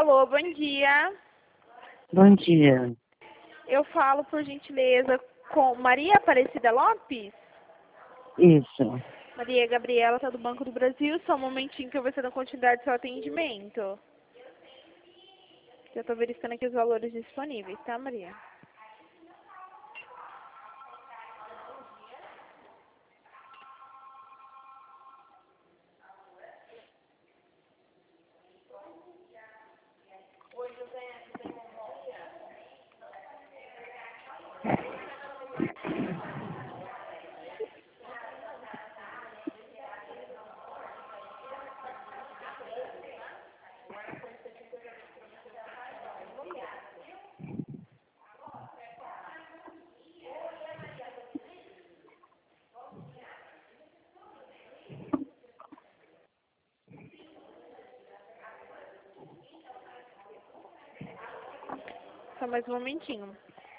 Alô, bom dia. Bom dia. Eu falo, por gentileza, com Maria Aparecida Lopes? Isso. Maria Gabriela, tá do Banco do Brasil. Só um momentinho que eu vou ser dando continuidade do seu atendimento. Já tô verificando aqui os valores disponíveis, tá, Maria? Só mais um momentinho.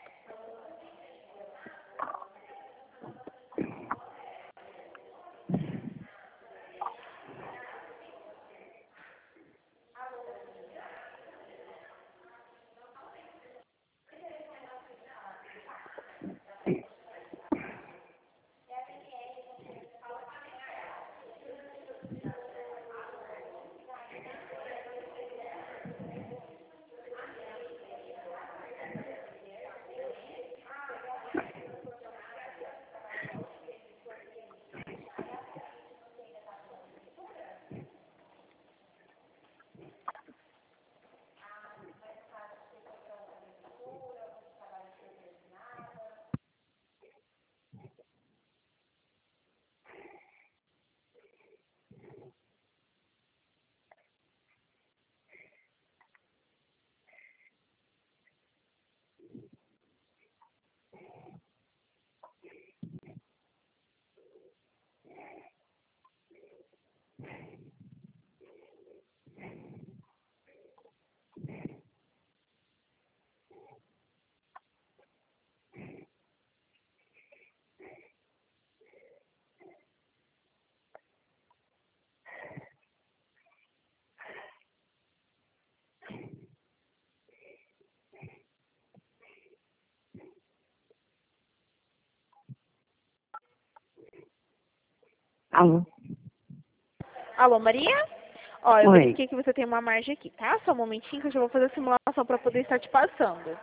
Alô? Alô, Maria? Ó, eu Oi. verifiquei que você tem uma margem aqui, tá? Só um momentinho que eu já vou fazer a simulação para poder estar te passando.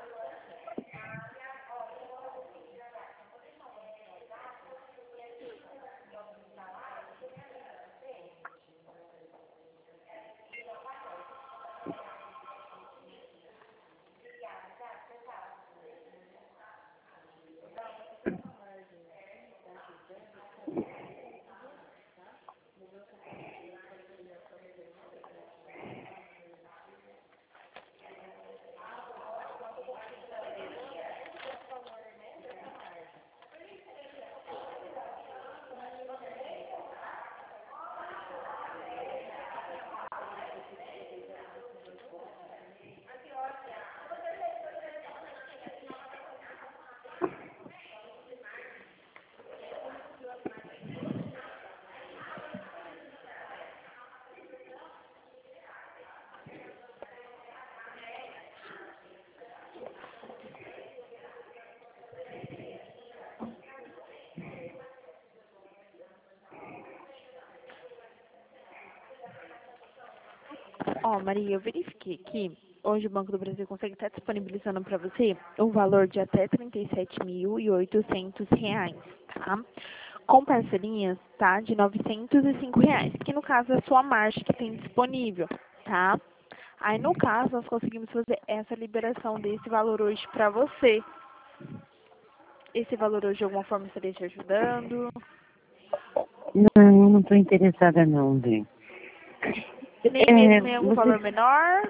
Ó, Maria, eu verifiquei aqui. Hoje o Banco do Brasil consegue estar disponibilizando para você um valor de até R$ 37.800, tá? Com parcelinhas, tá? De R$ 905, que no caso é a sua margem que tem disponível, tá? Aí, no caso, nós conseguimos fazer essa liberação desse valor hoje para você. Esse valor hoje, de alguma forma, estaria te ajudando? Não, não estou interessada não, bem. Nem mesmo em algum valor menor?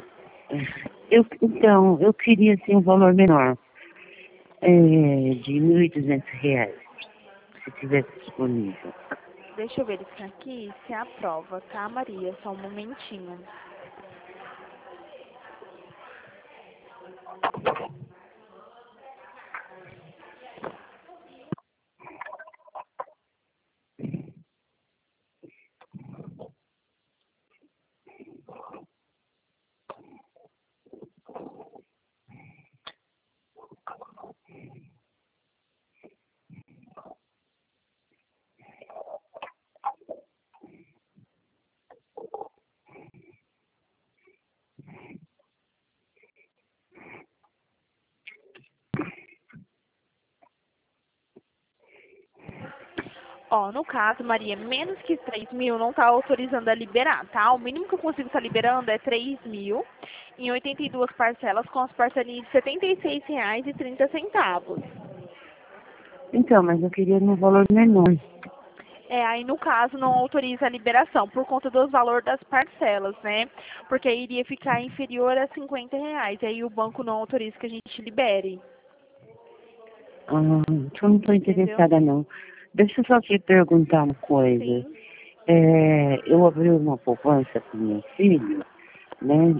Eu queria assim um valor menor, de R$ 1.200, se tivesse disponível. Deixa eu verificar aqui se aprova, tá, Maria? Só um momentinho. Ó, no caso, Maria, menos que 3.000 não tá autorizando a liberar, tá? O mínimo que eu consigo estar liberando é 3.000 em 82 parcelas com as parcelinhas de R$ 76,30. Então, mas eu queria no valor menor. Aí no caso não autoriza a liberação por conta dos valores das parcelas, né? Porque aí iria ficar inferior a R$ 50. Aí o banco não autoriza que a gente libere, Ah, então não estou entendeu? interessada não. Deixa eu só te perguntar uma coisa. Sim. Eu abri uma poupança para meu filho, né?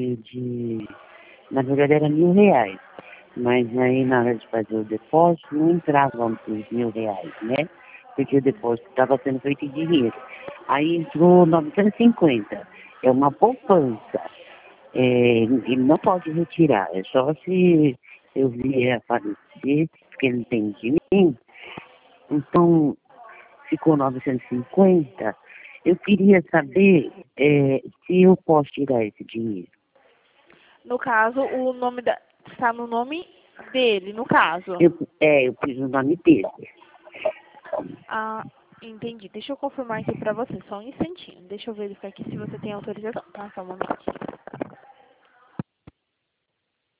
Na verdade era R$ 1.000. Mas aí na hora de fazer o depósito não entravam os R$ 1.000, né? Porque o depósito estava sendo feito em dinheiro. Aí entrou 950. É uma poupança. Ele não pode retirar. É só se eu vier a falecer, porque ele tem de mim. Então, ficou 950. Eu queria saber se eu posso tirar esse dinheiro. No caso, o nome da está no nome dele, no caso. Eu fiz o nome dele. Ah, entendi. Deixa eu confirmar aqui pra você, só um instantinho. Deixa eu verificar aqui se você tem autorização, tá? Só um momento.